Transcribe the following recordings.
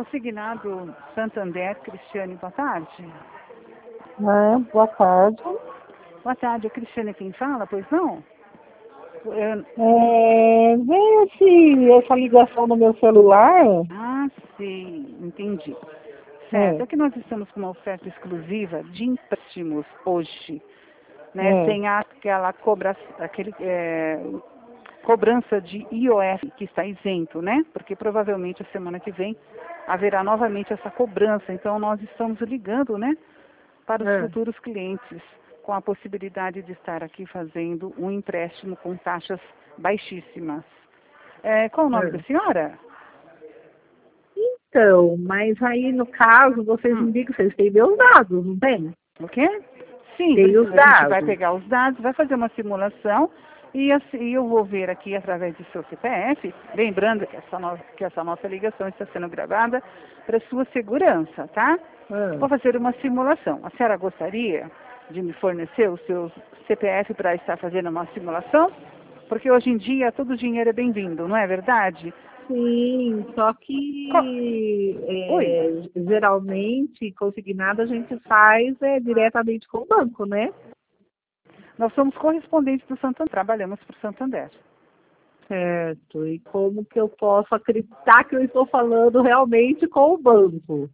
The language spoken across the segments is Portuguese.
Consignado Santander, Cristiane, boa tarde. Boa tarde. Boa tarde, é Cristiane quem fala, pois não? Veio essa ligação no meu celular. Ah, sim, entendi. Certo, é que nós estamos com uma oferta exclusiva de empréstimos hoje, né? Sem aquela cobrança de IOF que está isento, né? Porque provavelmente a semana que vem haverá novamente essa cobrança. Então nós estamos ligando, né, para os futuros clientes, com a possibilidade de estar aqui fazendo um empréstimo com taxas baixíssimas. Qual o nome da senhora? Então, mas aí no caso, vocês indicam, vocês têm meus dados, não tem? O quê? Sim, tem os a gente vai dados. pegar os dados, vai fazer uma simulação e assim, eu vou ver aqui através do seu CPF, lembrando que essa nossa ligação está sendo gravada para sua segurança, tá? Vou fazer uma simulação. A senhora gostaria de me fornecer o seu CPF para estar fazendo uma simulação? Porque hoje em dia todo dinheiro é bem-vindo, não é verdade? Sim, só que geralmente consignado a gente faz diretamente com o banco, né? Nós somos correspondentes do Santander, trabalhamos para o Santander. Certo. E como que eu posso acreditar que eu estou falando realmente com o banco?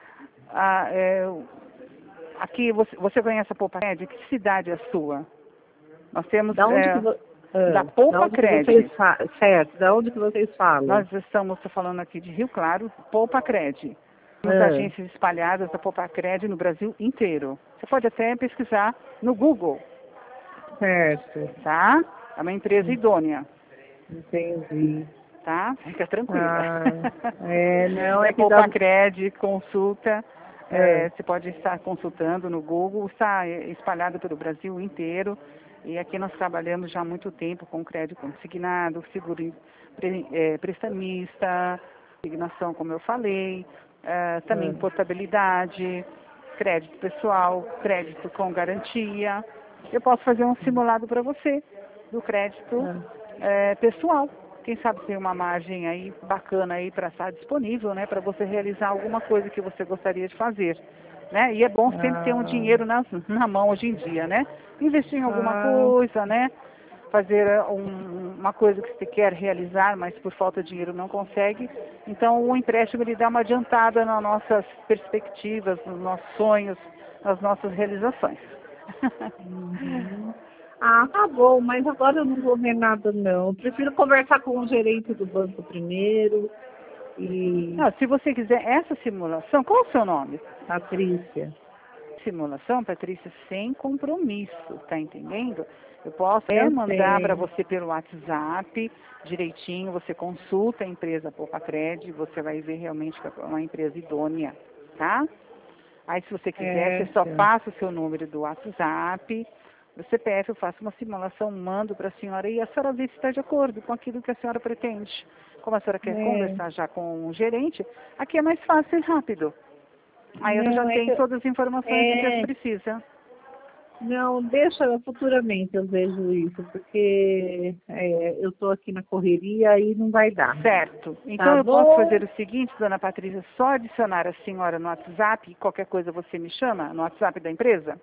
Aqui, você conhece a Poupa-Cred? Que cidade é a sua? Nós temos Da onde da Poupa-Cred. Certo, da onde que vocês falam? Nós estamos falando aqui de Rio Claro, Poupa-Cred. Temos agências espalhadas da Poupa-Cred no Brasil inteiro. Você pode até pesquisar no Google. Certo. Tá? É uma empresa idônea. Entendi. Tá? Fica tranquila. Não é que Poupa-Cred, consulta. Você pode estar consultando no Google, está espalhado pelo Brasil inteiro. E aqui nós trabalhamos já há muito tempo com crédito consignado, seguro prestamista, consignação, como eu falei, também portabilidade, crédito pessoal, crédito com garantia. Eu posso fazer um simulado para você do crédito pessoal. Quem sabe tem uma margem aí bacana aí para estar disponível, né, para você realizar alguma coisa que você gostaria de fazer, né? E é bom sempre ter um dinheiro na mão hoje em dia, né? Investir em alguma coisa, né? Fazer uma coisa que você quer realizar, mas por falta de dinheiro não consegue. Então o empréstimo ele dá uma adiantada nas nossas perspectivas, nos nossos sonhos, nas nossas realizações. Tá bom, mas agora eu não vou ver nada não. Eu prefiro conversar com o gerente do banco primeiro. Se você quiser essa simulação, qual é o seu nome? Patrícia. Simulação, Patrícia, sem compromisso, tá entendendo? Eu posso mandar para você pelo WhatsApp direitinho, você consulta a empresa Poupa-Cred, você vai ver realmente que é uma empresa idônea, tá? Aí se você quiser, você só passa o seu número do WhatsApp, do CPF, eu faço uma simulação, mando para a senhora e a senhora vê se está de acordo com aquilo que a senhora pretende. Como a senhora quer conversar já com o gerente, aqui é mais fácil e rápido. Aí eu já tenho todas as informações que você precisa. Não, deixa futuramente eu vejo isso, porque eu estou aqui na correria e não vai dar. Certo. Então eu posso fazer o seguinte, dona Patrícia, só adicionar a senhora no WhatsApp e qualquer coisa você me chama no WhatsApp da empresa?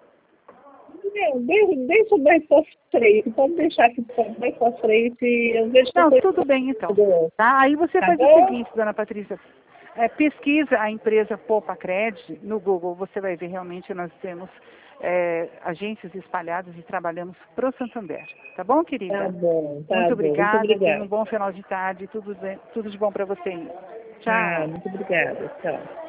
Deixa mais para frente, pode deixar que mais para frente, eu vejo que... Não, tudo bem então. Tá? Aí você faz o seguinte, dona Patrícia, pesquisa a empresa Poupa-Cred no Google, você vai ver realmente nós temos agências espalhadas e trabalhamos pro Santander. Tá bom, querida? Tá bom, Muito obrigada, tenha um bom final de tarde, tudo de bom para você. Tchau. Muito obrigada, tchau.